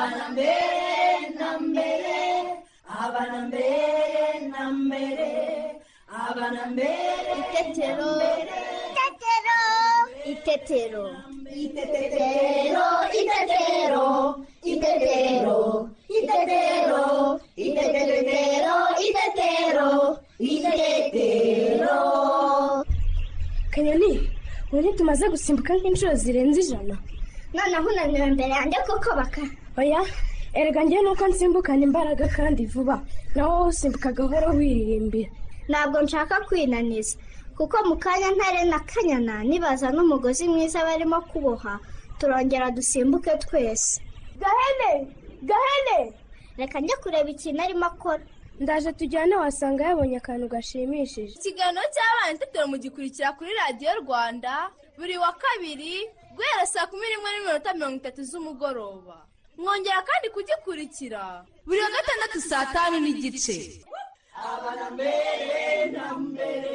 abana mbere na mbere, abana mbere na mbere, abana mbere. Itetero, itetero, itetero, itetero, itetero, itetero, itetero, itetero, itetero. Kanyoni, ubu tumaze gusimbuka nk'inshuro zirenze 100. noneho unaniwe imbere yanjye kuko baka. Oya, erega njye nuko nsimbukana imbaraga kandi vuba, naho usimbuka gahoro wiririmbira. Ntabwo nshaka kwinaniza, kuko mu kanya ntare na kanyana nibaza n'umugozi mwiza barimo kuboha, turongera dusimbuke twese. Gahene! Reka njye kureba ikintu arimo akora. Ndaje tujyane, wasanga yabonye akantu gashimishije. Ikiganiro cy'abana itetero mugikurikira kuri Radio Rwanda buri wa kabiri guhera saa 11:30 z'umugoroba. Mwongera kandi kugikurikira buri wa gatandatu saa 5:30. Abana mbere na mbere.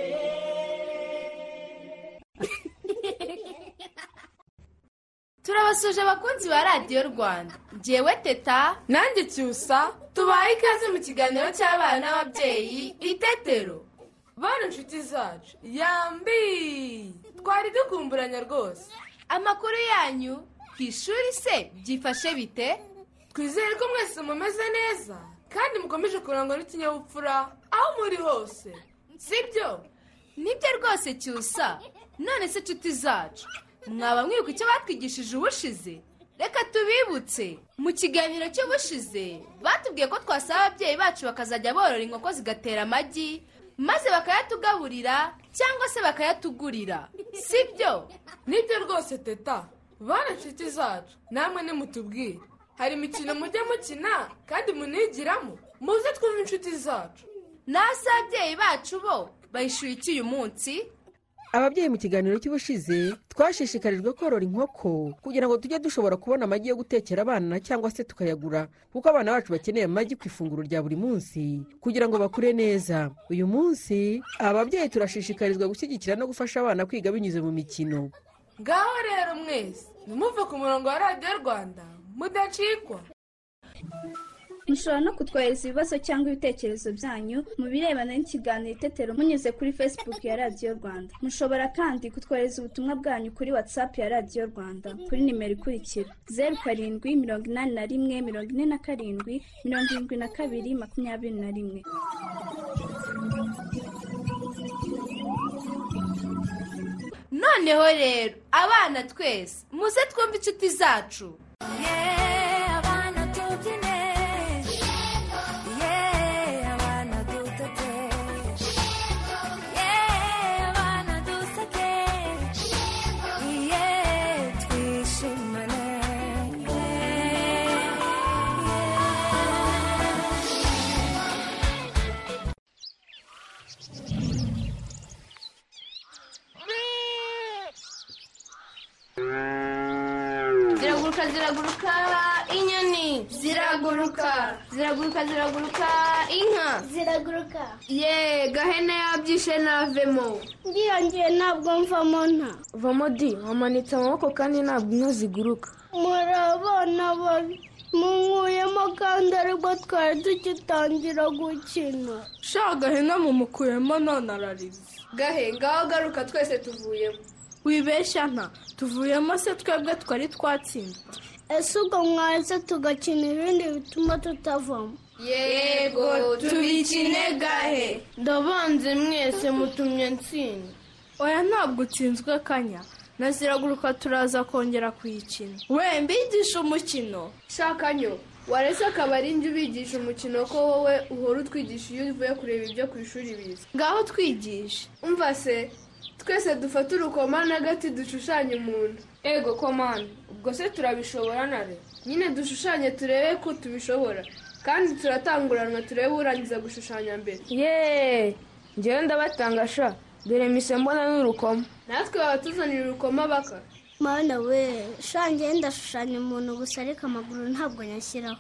Turabasuje abakunzi ba Radio Rwanda. Jewe Teta nanjye Cyusa tubaye ikaze mu kiganiro cy'abana n'ababyeyi Itetero. Bana nshuti zacu, yambi twari dukumburanya rwose. Amakuru yanyu ku ishuri se byifashe bite? Twizere ko mwese mumeze neza kandi mukomeje kurangwa n'ikinyabupfura aho muri hose, sibyo? Nibyo rwose Cyusa. None se nshuti zacu, mwaba mwibuka icyo batwigishije ubushize? Reka tubibutse. Mu kiganiro cy'ubushize batubwiye ko twasaba ababyeyi bacu bakazajya borora inkoko zigatera amagi, maze bakayatugaburira cyangwa se bakayatugurira, sibyo? Nibyo rwose Teta. Bana nshuti zacu, namwe nimutubwire, hari imikino mujya mukina kandi munigiramo? Muze twumve inshuti zacu. Nase ababyeyi bacu bo bayishuye iki uyu munsi? Ababyeyi mu kiganiro cy'ubushize twashishikarijwe korora inkoko kugira ngo tujye dushobora kubona amagi yo gutekera abana cyangwa se tukayagura, kuko abana bacu bakeneye amagi ku ifunguro rya buri munsi kugira ngo bakure neza. Uyu munsi ababyeyi turashishikarizwa gushyigikira no gufasha abana kwiga binyuze mu mikino. Ngaho rero mwese nimuve ku murongo wa Radio Rwanda mudacikwa. Mushobora no kutwohereza ibibazo cyangwa ibitekerezo byanyu mu birebana n'ikiganiro Itetero munyuze kuri Facebook ya Radio Rwanda. Mushobora kandi kutwohereza ubutumwa bwanyu kuri WhatsApp ya Radio Rwanda kuri nimero ikurikira: 0781477221. Noneho rero abana twese muze twumve inshuti zacu. Ziraguruka inyoni, ziraguruka inka, Ziraguruka. ye gahene yabyishe navemo. Ndiyongeye ntabwo mvamo nta. Vamo di, wamanitse amaboko kandi ntabwo inka ziguruka. Murabona babi, munkuyemo kandi aribwo twari tugitangira gukina. Sha gahene mumukuyemo none ararize. Gahe ngaho garuka twese tuvuyemo. Wibeshya nta, tuvuyemo se twebwe twari twatsinda. Ese ubwo mwaze tugakina ibindi bituma tutavamo? Yego tubikine Gahe. Ndabanze mwese mutumye nsinda. Oya ntabwo utsinzwe Kanya, na Ziraguruka turaza kongera kuyikina. We mbigisha umukino. Shakanyo warese akabari njye ubigisha umukino ko wowe uhora utwigisha iyo uvuye kureba ibyo ku ishuri biza. Ngaho twigisha. Umva se, twese dufata urukoma n'agati dushushanya umuntu. Ego komanda, ubwo se turabishobora nare? Nyine dushushanye turebe ko tubishobora, kandi turatanguranwa turebe urangiza gushushanya mbere. Njyewe ndabatangasha, dore mise mbona n'urukoma. Natwe babatuzanira urukoma baka. Mana we, shange ndashushanya umuntu gusa ariko amaguru ntabwo nyashyiraho.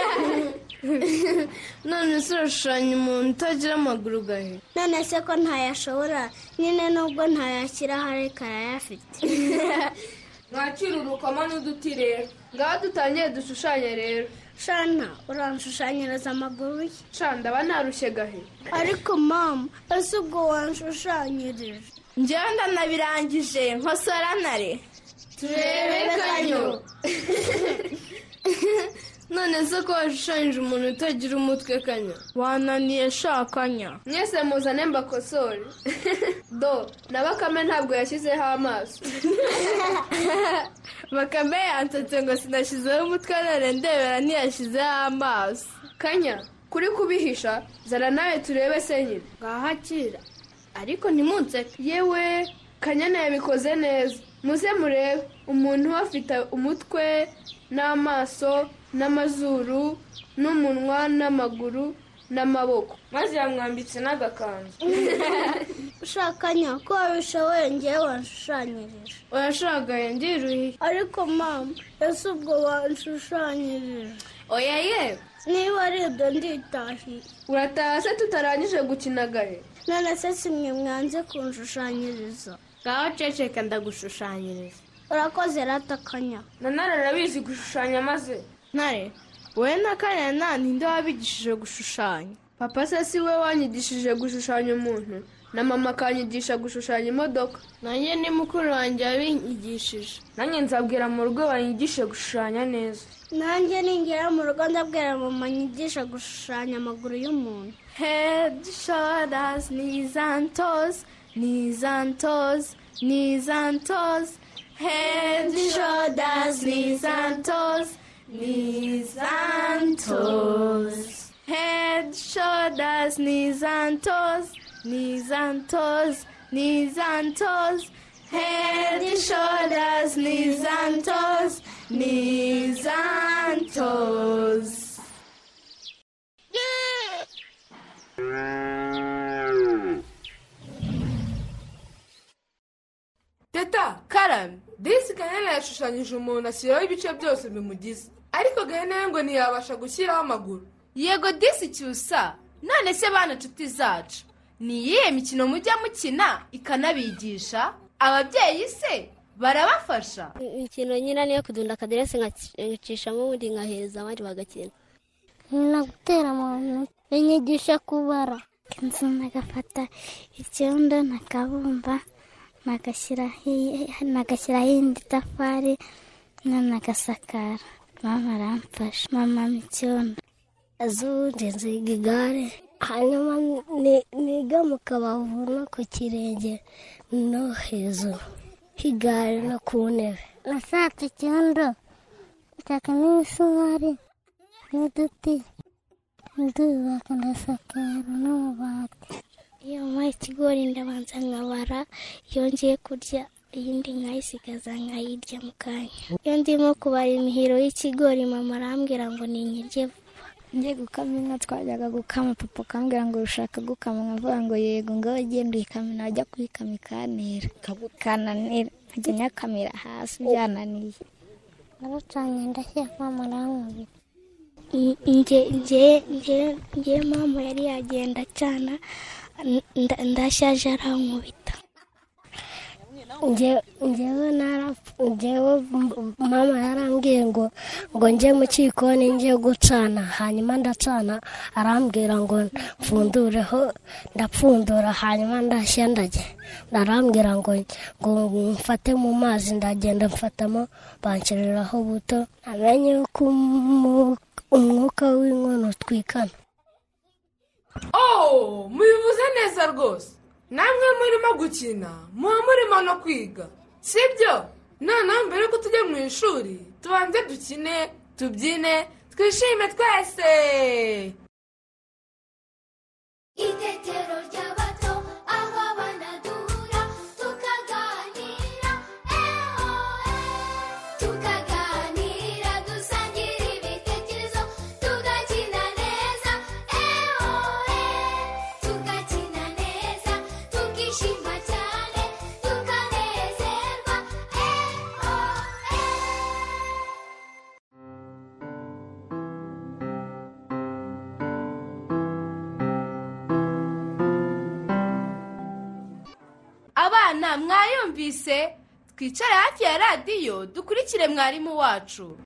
None se urashushanya umuntu utagira amaguru Gahe? None se ko ntayashobora, nyine nubwo ntayashyiraho ariko arayafite. mwakira urukoma n'uduti rero ngaho dutangiye dushushanye rero. shana uranshushanyiriza amaguru ye. shana ndaba narushye gahe. ariko mama ese ubwo wanshushanyirije? njyewe ndanabirangije nkosora nare. turebe kanyo. none se ko washushanyije umuntu utagira umutwe kanya wananiye shakanya. mwese muzane mbakosore. do na bakame ntabwo yashyizeho amaso. bakame yansetse ngo sinashyizeho umutwe none ndebera ntiyashyizeho amaso. kanya kuri kubihisha zara nawe turebe se nyine. ngahakira ariko ntimunseke. yewe kanyana yabikoze neza. muze murebe umuntu afite umutwe n'amaso n'amazuru n'umunwa n'amaguru n'amaboko maze yamwambitse n'agakanzu. ushakanya ko wabishoboye ngewe wanshushanyirije. urashagaye ndiruhiye. ariko mama ese ubwo wanshushanyirije? oya yewe niba ari ibyo nditahiye. urataha se tutarangije gukina gahe. none se si mwe mwanze kunshushanyiriza? ngaho ceceka ndagushushanyiriza. urakoze ratakanya. na nara arabizi gushushanya maze. ntare wowe na kanyana ninde wabigishije gushushanya? papa se si we wanyigishije gushushanya umuntu na mama akanyigisha gushushanya imodoka. nanjye ni mukuru wanjye wabinyigishije. nanjye nzabwira mu rugo banyigishe gushushanya neza. nanjye ningera mu rugo ndabwira mama nyigisha gushushanya amaguru y'umuntu. head shoulders knees and toes knees and toes knees and toes head shoulders knees and toes knees and toes head shoulders knees and toes knees and toes knees and toes head shoulders knees and toes knees and toes. teta karame disi gahene yashushanyije umuntu ashyiraho ibice byose bimugize ariko gahene ngo ntiyabasha gushyiraho amaguru. yego disi cyusa. none se bana nshuti zacu ni iyihe mikino mujya mukina ikanabigisha? ababyeyi se barabafasha? imikino nyine niyo kudunda akaderesi nkacishamo ubundi nkahereza abandi bagakina. nkina gutera mu ntoki binyigisha kubara. inzu nagafata icyondo nakabumba nagashyiraho indi tafari nagasakara. mama aramfasha. mama icyondo azundi nziga igare hanyuma niga mu kabavu no ku kirenge no hejuru h'igare no ku ntebe. nashatse icyondo nshaka n'imisumari n'uduti ndubaka ndasakara n'amabati. iyo mpaye ikigori ndabanza nkabara, iyo ngiye kurya iyindi nkayisigaza nkayirya mu kanya. iyo ndimo kubara imihiro y'ikigori mama arambwira ngo ninyirye vuba. ngiye gukama inka twajyaga gukama papa akambwira ngo ushaka gukama nkavuga ngo yego ngaho genda uyikame najya kuyikama ikanira kananira nkajya nyakamira hasi byananiye. naracanye ndashyira mama arankubita. nge mama yari yagenda acana ndashaje arankubita. njyewe mama yarambwiye ngo njye mu cyikoni njye gucana, hanyuma ndacana arambwira ngo mfundureho ndapfundura, hanyuma ndashya arambwira ngo mfate mu mazi, ndagenda mfatamo banshyiriraho buto. amenye ko umwuka w'inkono utwikana. mubivuze neza rwose. namwe murimo gukina muba murimo no kwiga sibyo? noneho mbere yuko tujya mu ishuri tubanze dukine tubyine twishime twese. itetero ry'abato aho abana duhura tukaganira tukaganira dusangira ibitekerezo tugakina neza tugakina neza tukishima cyane tukanezerwa abana mwayumvise twicare hafi ya radiyo dukurikire mwarimu wacu.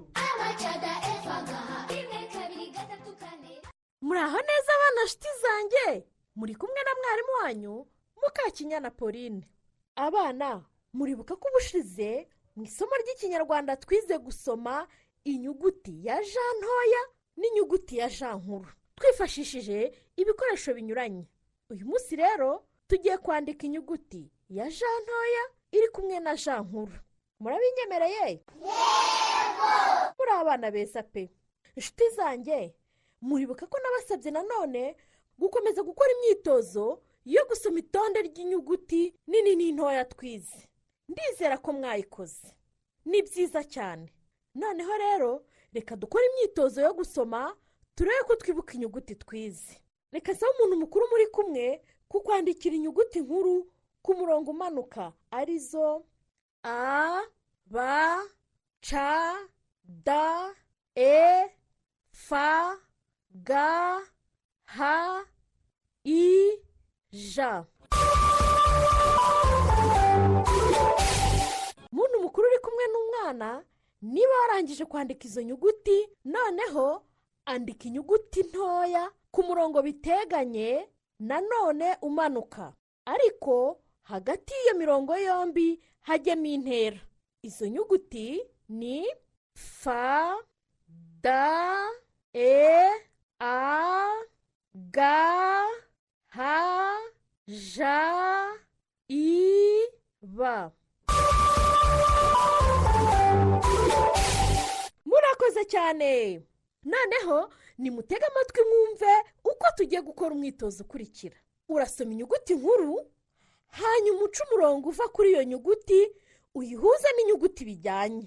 muraho neza abana nshuti zanjye, muri kumwe na mwarimu wanyu Mukakinyana Pauline. Abana, muribuka ko ubushize mu isomo ry'ikinyarwanda twize gusoma inyuguti ya J ntoya n'inyuguti ya J nkuru twifashishije ibikoresho binyuranye. Uyu munsi rero tugiye kwandika inyuguti ya J ntoya iri kumwe na J nkuru. Murabinyemereye? Yego! Muri abana beza pe. Inshuti zanjye, muribuka ko nabasabye nanone gukomeza gukora imyitozo yo gusoma itonde ry'inyuguti nini n'intoya twize. Ndizera ko mwayikoze. Ni byiza cyane. Noneho rero reka dukore imyitozo yo gusoma turebe ko twibuka inyuguti twize. Reka nsaba umuntu mukuru muri kumwe kukwandikira inyuguti nkuru ku murongo umanuka arizo A, B, C, D, E, F, G, H, I, J. Muntu mukuru uri kumwe n'umwana, niba warangije kwandika izo nyuguti, noneho andika inyuguti ntoya ku murongo biteganye nanone umanuka, ariko hagati y'iyo mirongo yombi hajyemo intera. Izo nyuguti ni F, D, E, A, G, H, J, I, B. Murakoze cyane. Noneho nimutege amatwi mwumve uko tugiye gukora umwitozo ukurikira. Urasoma inyuguti nkuru, hanyuma uca umurongo uva kuri iyo nyuguti uyihuze n'inyuguti bijyanye.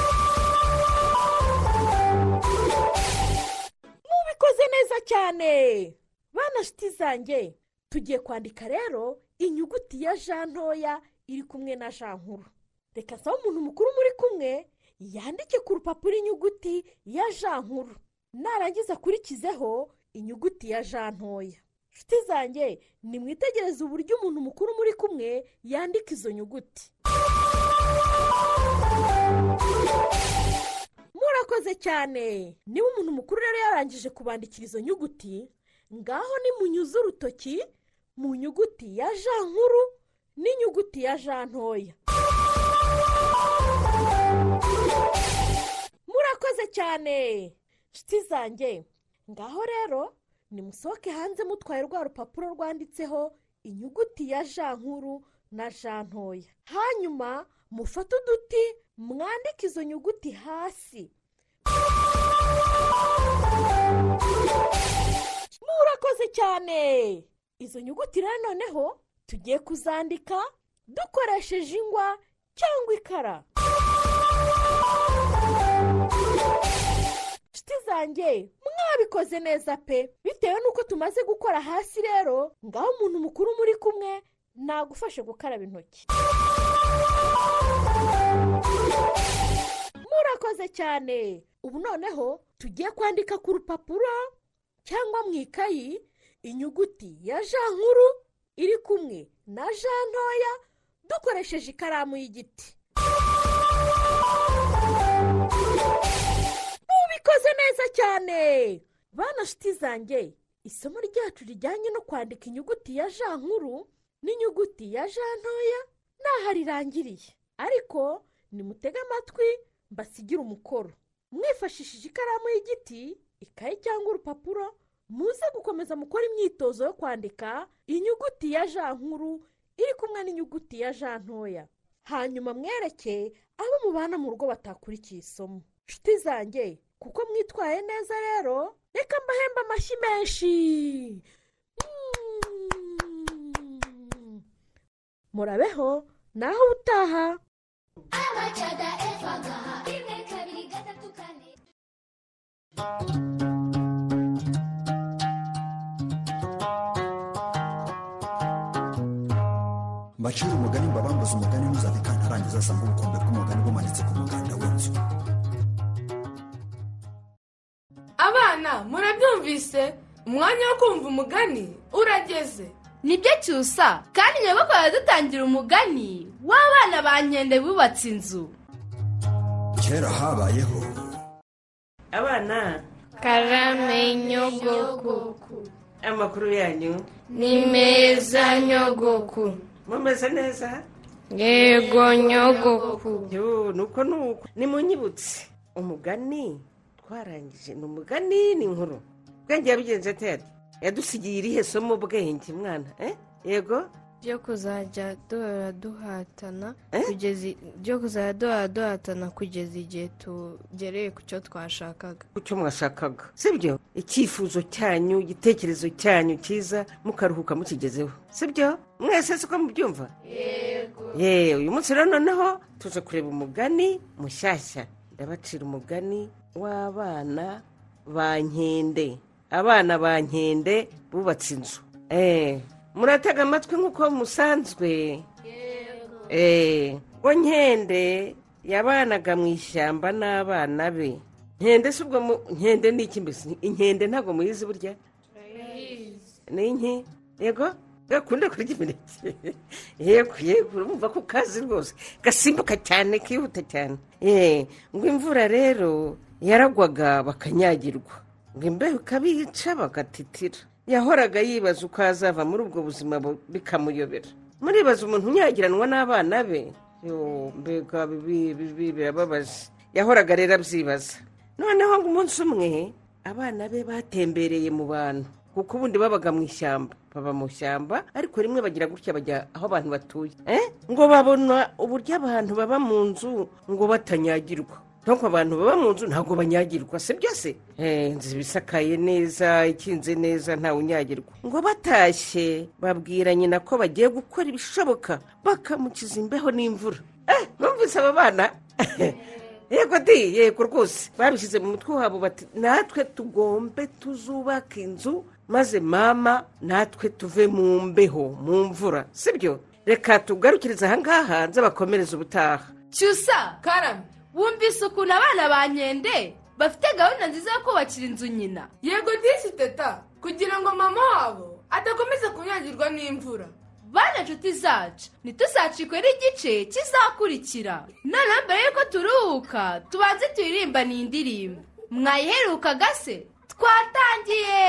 Mubikoze neza cyane. Bana nshuti zanjye, tugiye kwandika rero inyuguti ya J ntoya iri kumwe na J nkuru. Reka nsaba umuntu mukuru muri kumwe yandike ku rupapuro inyuguti ya J nkuru, narangiza akurikizeho inyuguti ya J ntoya. Nshuti zanjye, nimwitegereze uburyo umuntu mukuru muri kumwe yandika izo nyuguti. Murakoze cyane. Niba umuntu mukuru rero yarangije kubandikira izo nyuguti, ngaho nimunyuze urutoki mu nyuguti ya J nkuru n'inyuguti ya J ntoya. Murakoze cyane. Nshuti zanjye, ngaho rero nimusohoke hanze mutwaye rwa rupapuro rwanditseho inyuguti ya J nkuru na J ntoya. Hanyuma mufate uduti mwandike izo nyuguti hasi. Murakoze cyane. Izo nyuguti rero noneho tugiye kuzandika dukoresheje ingwa cyangwa ikara. Nshuti zanjye, mwabikoze neza pe. Bitewe nuko tumaze gukora hasi rero, ngaho umuntu mukuru muri kumwe nagufashe gukaraba intoki. Murakoze cyane. Ubu noneho tugiye kwandika ku rupapuro cyangwa mu ikayi inyuguti ya J nkuru iri kumwe na J ntoya dukoresheje ikaramu y'igiti. Mubikoze neza cyane. Bana nshuti zanjye, isomo ryacu rijyanye no kwandika inyuguti ya J nkuru n'inyuguti ya J ntoya naho rirangiriye, ariko nimutege amatwi mbasigira umukoro. Mwifashishije ikaramu y'igiti, ikayi cyangwa urupapuro, muze gukomeza mukora imyitozo yo kwandika inyuguti ya J nkuru iri kumwe n'inyuguti ya J ntoya. Hanyuma mwereke abo mubana mu rugo batakurikiye isomo. Nshuti zanjye, kuko mwitwaye neza rero, reka mbahembe amashyi menshi. Murabeho naho utaha. mbacira umugani mbabambuza umugani ntuzave kandi arangiza asanga ubukombe bw'umugani bumanitse ku muganda w'inzu. Abana murabyumvise, umwanya wo kumva umugani urageze. nibyo cyusa kandi nyogokuru aradutangira umugani w'abana ba nkende bubatse inzu. kera habayeho abana. Karame nyogoku. Amakuru yanyu ni meza nyogoku. mumeze neza? Yego nyogoku. Yo nuko nimunyibutse umugani twarangije. Ni umugani ni inkuru. Bwenge yabigenze ate? Yadusigiye irihe somo bwenge mwana? Yego byo kuzajya duhatana kugeza igihe tugereye ku cyo twashakaga. ku cyo mwashakaga sibyo? icyifuzo cyanyu, igitekerezo cyanyu cyiza mukaruhuka mukigezeho sibyo? mwese siko mubyumva? Yego. Uyu munsi rero noneho tuje kureba umugani mushyashya. Ndabacira umugani w'abana ba nkende. Abana ba nkende bubatse inzu. Muratega amatwi nk'uko musanzwe. Ngo nkende yabanaga mu ishyamba n'abana be. Nkende si ubwo nkende ni iki mbese? Inkende ntabwo muyizi burya? Ni inki? Yego gakunda kurya imineke. Yego urumva ko kazi rwose gasimbuka cyane kihuta cyane. Ngo imvura rero yaragwaga bakanyagirwa, ngo imbeho ikabica bagatitira. Yahoraga yibaza uko azava muri ubwo buzima bikamuyobera. Muribaza umuntu unyagiranwa n'abana be? Mbega birababaje. Yahoraga rero abyibaza. Noneho ngo umunsi umwe abana be batembereye mu bantu, kuko ubundi babaga mu ishyamba. Baba mu ishyamba ariko rimwe bagira gutya bajya aho abantu batuye. Ngo babona uburyo abantu baba mu nzu ngo batanyagirwa. Nkuko abantu baba mu nzu ntabwo banyagirwa se byose. Inzu bisakaye neza, ikinze neza, nta unyagirwa. Ngo batashye babwira nyina ko bagiye gukora ibishoboka bakamukiza imbeho n'imvura. Numvise aba bana yego rwose babishyize mu mutwe wabo bati natwe tugombe tuzubaka inzu maze mama natwe tuve mu mbeho mu mvura sibyo? Reka tugarukirize ahangaha nze bakomereza ubutaha. Cyusa Karame, wumvise ukuntu abana ba nkende bafite gahunda nziza yo kubakira inzu nyina? Yego disi teta, kugira ngo mama wabo adakomeza kunyagirwa n'imvura. Bana nshuti zacu, ntituzacikwe n'igice kizakurikira. Noneho mbere yuko turuhuka tubanze turirimba n'indirimbo. Mwayiherukaga se? Twatangiye!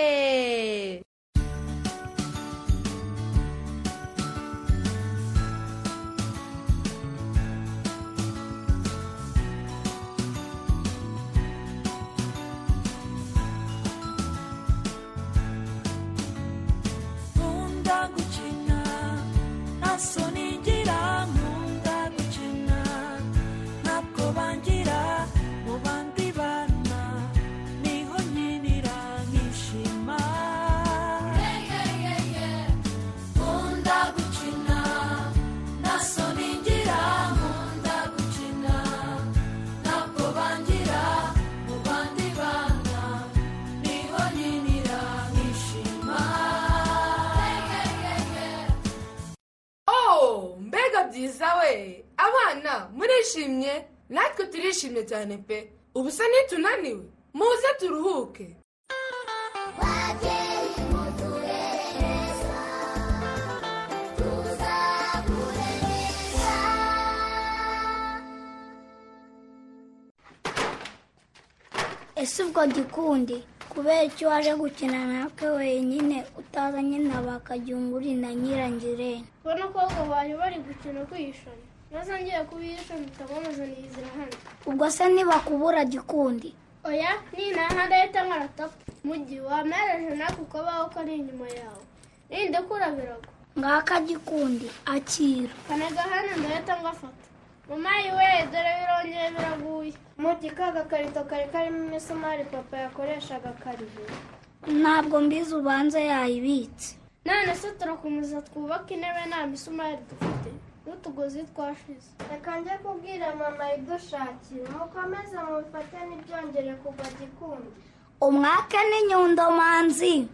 Abana murishimye, natwe turishimye cyane pe. Ubu se nitunaniwe muze turuhuke. Ese ubwo Gikundi kubera icyo waje gukina natwe wenyine utazanye na bakajyunguri na Nyirangirene? Ubona ko bari bari gukina kwishana, maze ngiye kubisha mutabamaze nizira hano. Ubwo se ntibakubura Gikundi? Oya, ninaha ndahita nkaratapa mugihe wamereje nako ukabaho ko ari inyuma yawe. Ninde kurabirago ngaka Gikundi akira kanaga hano ndahita ngafata. Mama yiwe dore birongeye biraguye. Muti kaga karito kari karimo imisumari papa yakoreshaga karihe? Ntabwo mbizi ubanza yayibitse. None se turakomeza twubaka intebe nta misumari dufite n'utugozi twashize. Reka njye kubwira mama idushakira mukomeze mubifate n'ibyongere kugwa Gikundi. Umwaka n'inyundo manzi.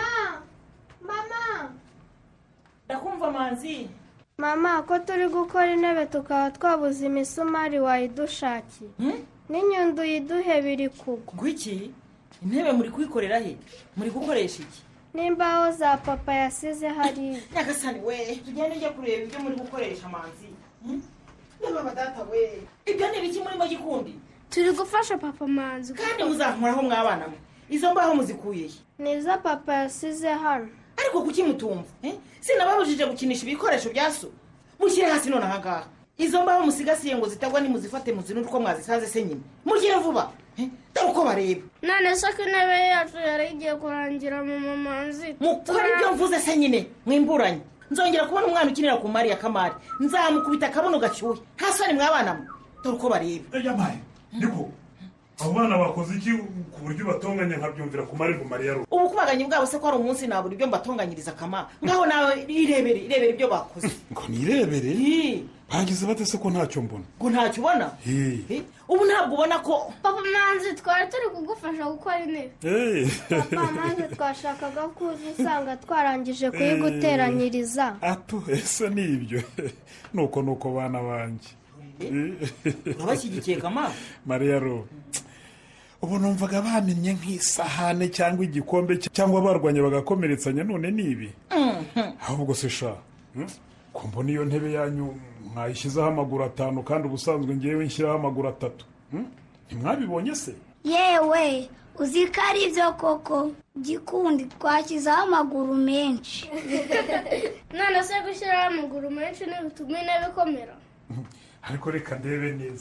Mama ndakumva manzi. Mama ko turi gukora intebe tukaba twabuze imisumari wayidushakiye. N'inyundo yiduhe biri kugwa. Gwiki intebe muri kuyikorera he? Muri gukoresha iki? n'imbaho za papa yasize hariya. Nyagasani we tugende njye kureba ibyo muri gukoresha manzi. Ndaba data we ibyo ni biki murimo gikundi? Turi gufasha papa manzi kandi muzankuraho mwabana mwe. Izo mbaho muzikuye neza papa yasize hano. Ariko kuki mutumva sinababujije gukinisha ibikoresho bya so. Mushyire hasi none ahangaha. Izo mbaho musigasiye ngo zitagwa ni muzifate muzinura uko mwazisanze se nyine. Mugire vuba dore uko bareba. None se ko intebe yacu yari igiye kurangira mama manzi. Mukora ibyo mvuze se nyine mwimburanye. Nzongera kubona umwana ukinira ku Mariya Kamari. Nzamukubita akabuno gashyuye. Hasoni mwabana mwe dore uko bareba. Yamaye niko abo bana bakoze iki ku buryo batonganya nkabyumvira ku Mariya Mariya ro. Ubu kubaganye bwabo se ko ari umunsi naburi ibyo mbatonganyiriza kama. Ngaho nawe irebere ibyo bakoze. Ngo nirebere? Bagize bate se ko ntacyo mbona? Ngo ntacyo ubona? Ubu ntabwo ubona ko papa manzi twari turi kugufasha gukora intebe. Papa manzi twashakaga kuza usanga twarangije kuyiguteranyiriza. Ato ese ni ibyo. Nuko bana banje. Abashyigikiye kama Mariya ro. Ubu numvaga bamenye nk'isahane cyangwa igikombe cyangwa barwanya bagakomeretsanya none nibi. Ahubwo se sha. Ko mbona iyo ntebe yanyu mwayishyizeho amaguru 5 kandi ubusanzwe ngewe nshyiraho amaguru 3. Ntimwabibonye se? Yewe uzi ko ari ibyo koko gikundi twashyizeho amaguru menshi. None se gushyiraho amaguru menshi ntibitume intebe ikomera? Ariko reka ndebe neza.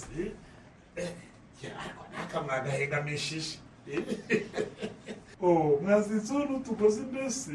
Nakamwagahegamishije. Mwazizo n'utugozi mbese.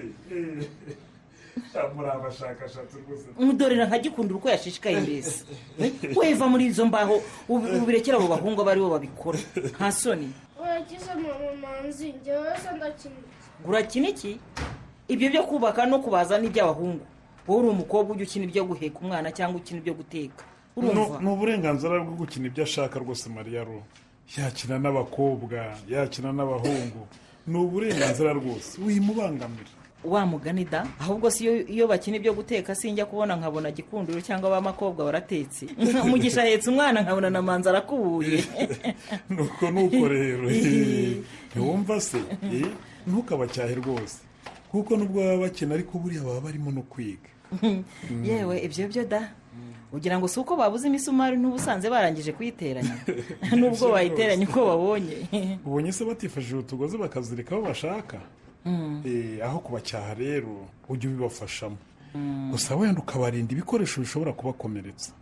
Muri abashakashatsi rwose. Umudorera nkagikundira uko yashishikaye mbese. Weva muri izo mbaho ubirekera abo bahungu bari bo babikora. Nta soni. Urakize mama manzi njyewe se ndakina. Urakina iki? Ibyo byo kubaka no kubaza ni by'abahungu. Wowe uri umukobwa ujya ukina ibyo guheka umwana cyangwa ukina ibyo guteka. No burenganzira bwo gukina ibyo ashaka rwose Mariya ro. Yakina n'abakobwa, yakina n'abahungu. Ni uburenganzira rwose. Wimubangamira. Wa mugani da ahubwo si iyo bakina ibyo guteka sinjya kubona nkabona gikundiro cyangwa abamakobwa baratetse. Umugisha hetse umwana nkabona na manza arakubuye. Nuko rero. Ntiwumva se? Ntukabacyahe rwose. Kuko nubwo baba bakina ariko buriya baba barimo no kwiga. Yewe ibyo da. Ugira ngo suko babuze imisumari n'ubusanze barangije kuyiteranya. Nubwo bayiteranya uko babonye. Ubonye se batifashije utugozi bakazirika aho bashaka. Aho kubacyaha rero ujye ubibafashamo. Gusa wenda ukabarinda ibikoresho bishobora kubakomeretsa.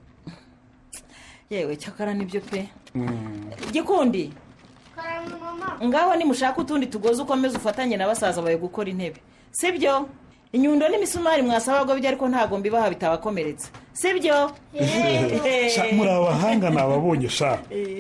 Yewe cyakara nibyo pe. Gikundi. Karanga mama. Ngaho ni mushaka utundi tugozi ukomeze ufatanye n'abasaza baye gukora intebe. Sibyo? Inyundo n'imisumari mwasabagwa bijya ariko ntago mbibaha bitabakomeretsa. Sibyo? Muri abahanga nababonye sha.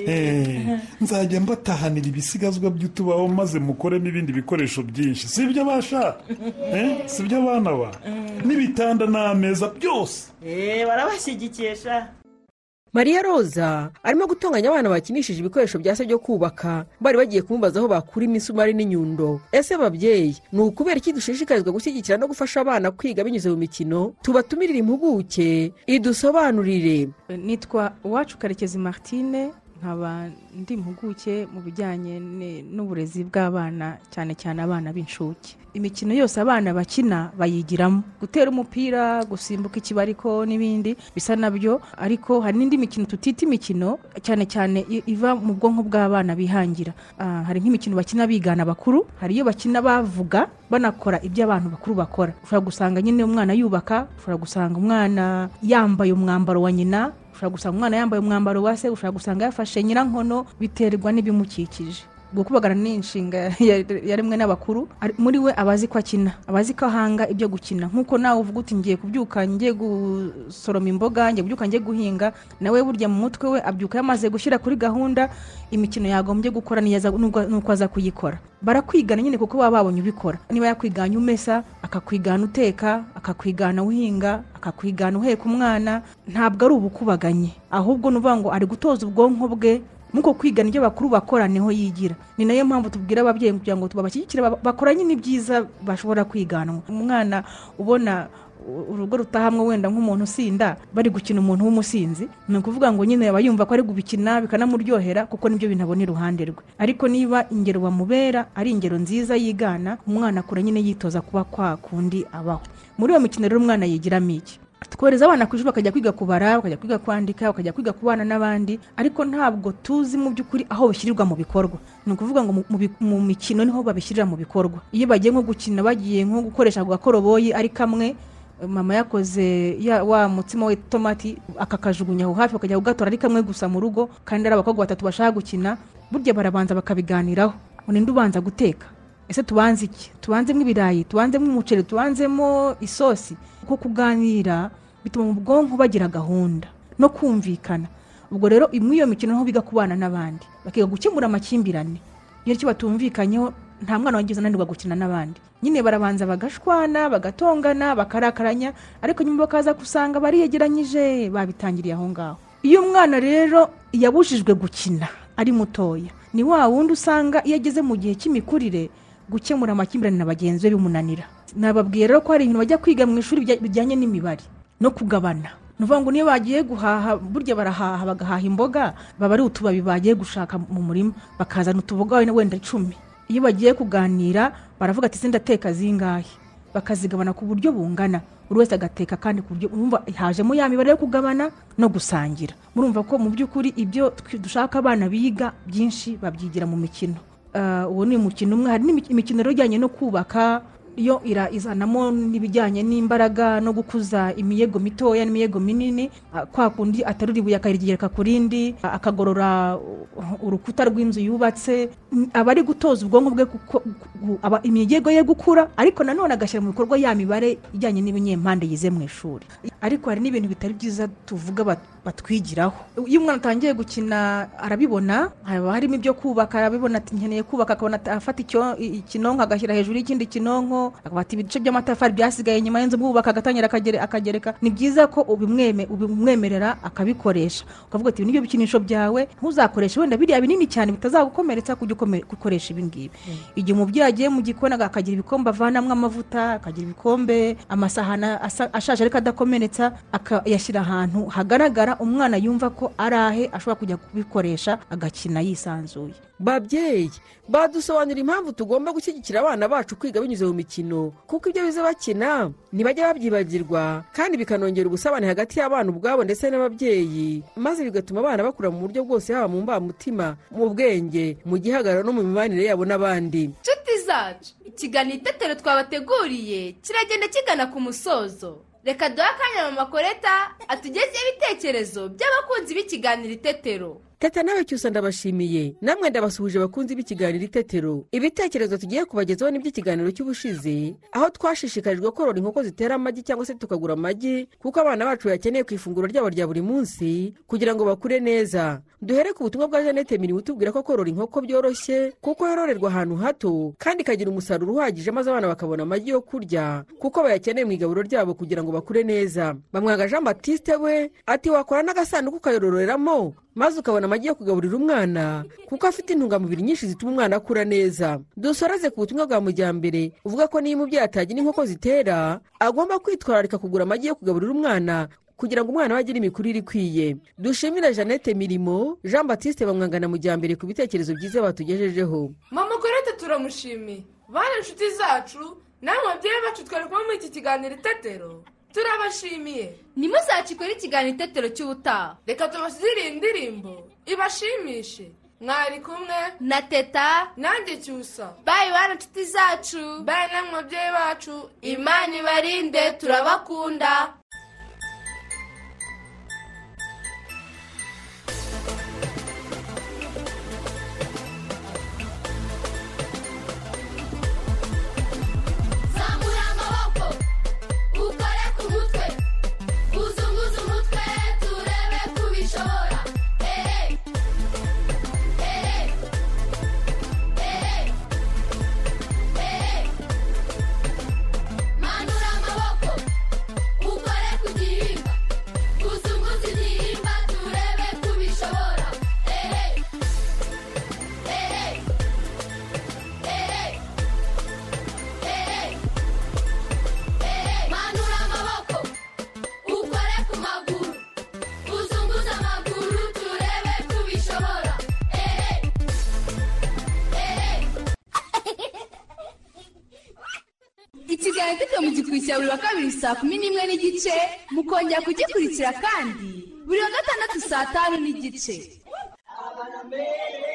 Nzajya mbatahanira ibisigazwa by'utubaho maze mukoremo ibindi bikoresho byinshi. Sibyo basha? Sibyo abana ba? N'ibitanda n'ameza byose. Barabashyigikiye sha. Mariya Roza arimo gutonganya abana bakinishije ibikoresho bya se byo kubaka bari bagiye kumubaza aho bakura imisumari n'inyundo. Ese babyeyi ni ukubera iki dushishikarizwa gushyigikira no gufasha abana kwiga binyuze mu mikino? Tubatumirire impuguke idusobanurire. Nitwa Uwacu Karekezi Martine nkaba ndi impuguke mu bijyanye n'uburezi bw'abana cyane cyane abana b'inshuke. Imikino yose abana bakina bayigiramo, gutera umupira, gusimbuka ikibariko n'ibindi bisa nabyo, ariko hari n'indi mikino tutita imikino cyane cyane iva mu bwonko bw'abana bihangira. Hari nk'imikino bakina bigana bakuru, hari iyo bakina bavuga banakora ibyo abantu bakuru bakora. Ushobora gusanga nyine umwana yubaka, ushobora gusanga umwana yambaye umwambaro wa nyina, ushobora gusanga umwana yambaye umwambaro wa se, ushobora gusanga yafashe nyirankono, biterwa n'ibimukikije. Gukubagana n'inshinga yaremwe n'abakuru, muri we abazi ko akina, abazi ko ahanga ibyo gukina. Nkuko nawe uvuga uti ngiye kubyuka ngiye gusoroma imboga, ngiye kubyuka ngiye guhinga, nawe burya mu mutwe we abyuka yamaze gushyira kuri gahunda imikino yagombye gukora nuko aza kuyikora. Barakwigana nyine kuko baba babonye ubikora. Niba yakwigana umesa, akakwigana uteka, akakwigana uhinga, akakwigana uheka umwana, ntabwo ari ubukubaganye, ahubwo nuvuga ngo ari gutoza ubwonko bwe muko kwigana ibyo bakuru bakora niho yigira. Ni nayo mpamvu tubwira ababyeyi kugira ngo tubabashyigikire bakora nyine ibyiza bashobora kwigana. Umwana ubona urugo rutahamwe wenda nk'umuntu usinda bari gukina umuntu w'umusinzi ni ukuvuga ngo nyine aba yumva ko ari gubikina bikanamuryohera kuko nibyo bintu abona iruhande rwe ariko niba ingero bamubera ari ingero nziza yigana umwana akura nyine yitoza kuba kwa kundi abaho. Muri iyo mikino rero umwana yigiramo iki? Twohereza abana ku ishuri bakajya kwiga kubara, bakajya kwiga kwandika, bakajya kwiga kubana n'abandi, ariko ntabwo tuzi mu by'ukuri aho bishyirirwa mu bikorwa. Ni ukuvuga ngo mu mikino niho babishyirira mu bikorwa. Iyo bagiye nko gukina bagiye nko gukoresha agakoroboyi ari kamwe, mama yakoze wa mutsima we tomati akakajugunya aho hafi bakajya kugatora ari kamwe gusa mu rugo, kandi ari abakobwa batatu bashaka gukina, burya barabanza bakabiganiraho. Ninde ubanza guteka? Ese tubanze iki? Tubanzemo ibirayi, tubanzemo umuceri, tubanzemo isosi. Kuko kuganira bituma mu bwonko bagira gahunda no kumvikana. Ubwo rero iyo mikino ho biga kubana n'abandi, bakiga gukemura amakimbirane. Iyo cyo batumvikanyeho nta mwana wagize nanirwa gukina n'abandi. Nyine barabanza bagashwana, bagatongana, bakarakaranya, ariko nyuma bakaza kusanga bariyegeranyije, babitangiriye aho ngaho. Iyo umwana rero yabujijwe gukina ari mutoya, ni wa wundi usanga iyo ageze mu gihe cy'imikurire gukemura amakimbirane na bagenzi be bimunanira. Nababwiye rero ko hari ibintu bajya kwiga mu ishuri bijyanye n'imibare no kugabana. Nuvuga ngo niyo bagiye guhaha, burya barahaha bagahaha imboga, baba ari utubabi bagiye gushaka mu murima, bakazana utuboga wenda 10. Iyo bagiye kuganira baravuga ati sindateka zingahe, bakazigabana ku buryo bungana, buri wese agateka kandi ku buryo urumva hajemo ya mibare yo kugabana no gusangira. Murumva ko mu by'ukuri ibyo dushaka abana biga byinshi babyigira mu mikino. Uwo ni umukino umwe. Hari n'imikino rero ijyanye no kubaka, iyo izanamo n'ibijyanye n'imbaraga no gukuza imiyego mitoya n'imiyego minini, kwa kundi ataruri ibuye akarigereka ku rindi, akagorora urukuta rw'inzu yubatse. Aba ari gutoza ubwonko bwe imiyego ye gukura, ariko nanone agashyira mu bikorwa ya mibare ijyanye n'ibinyempande yize mu ishuri. Ariko hari n'ibintu bitari byiza tuvuga batwigiraho. Iyo umwana atangiye gukina arabibona, haba harimo ibyo kubaka, arabibona ati nkeneye kubaka, akabona afata ikinonko agashyira hejuru y'ikindi kinonko, akabata ibice by'amatafari byasigaye inyuma y'inzu bubaka agatangira akagereka. Ni byiza ko ubimwemerera akabikoresha, ukavuga ati nibyo bikinisho byawe, ntuzakoresha wenda biriya binini cyane bitazagukomeretsa, kujya gukoresha ibi ngibi. Igihe umubyeyi agiye mu gikoni akagira ibikombe avanamwo amavuta, akagira ibikombe, amasahani ashaje ariko adakomeretsa, akayashyira ahantu hagaragara umwana yumva ko arahe ashobora kujya kubikoresha agakina yisanzuye. Babyeyi badusobanurira impamvu tugomba gushyigikira abana bacu kwiga binyuze mu mikino, kuko ibyo bize bakina ntibajya babyibagirwa, kandi bikanongera ubusabane hagati y'abana ubwabo ndetse n'ababyeyi, maze bigatuma abana bakura mu buryo bwose, haba mu mbamutima, mu bwenge, mu gihagararo no mu mibanire yabo n'abandi. Nshuti zacu, ikiganiro Itetero twabateguriye kiragenda kigana ku musozo. Reka duha akanya mama Koreta atugezeho ibitekerezo by'abakunzi b'ikiganiro Itetero. Teta nawe cyusa ndabashimiye, namwe ndabasuhuje bakunzi b'ikiganiro Itetero. Ibitekerezo tugiye kubagezaho n'iby'ikiganiro cy'ubushize, aho twashishikarijwe korora inkoko zitera amagi cyangwa se tukagura amagi, kuko abana bacu bakeneye ku ifunguro ryabo rya buri munsi kugira ngo bakure neza. Duhere ku butumwa bwa Jeannette Mirimo utubwira ko korora inkoko byoroshye, kuko yororerwa ahantu hato kandi ikagira umusaruro uhagije, maze abana bakabona amagi yo kurya kuko bayakeneye mu igaburo ryabo kugira ngo bakure neza. Bamwaga Jean Baptiste we ati wakora n'agasanduku kayororeramo, maze ukabona amagi yo kugaburira umwana kuko afite intungamubiri nyinshi zituma umwana akura neza. Dusoreze ku butumwa bwa Mujyambere uvuga ko niyo umubyeyi atagira inkoko zitera, agomba kwitwararika kugura amagi yo kugaburira umwana kugira ngo umwana agire imikurire ikwiye. Dushimira Jeannette Mirimo, Jean Baptiste Bamwanga na Mujyambere ku bitekerezo byiza batugejejeho. Mama Koreta turamushimiye. Bana inshuti zacu, namwe ababyeyi bacu twari kuba muri iki kiganiro Itetero, turabashimiye. Nimuzacikore ikiganiro Itetero cy'ubutaha. Reka tubashyirire indirimbo ibashimishe. Mwari kumwe na Teta nanjye Cyusa. Bye bana inshuti zacu. Bye namwe ababyeyi bacu. Imana ibarinde, turabakunda. Ukore ikiganiro tujya mu gikurikira buri wa kabiri saa 11:30 mukongera kugikurikira kandi buri wa gatandatu saa 5:30.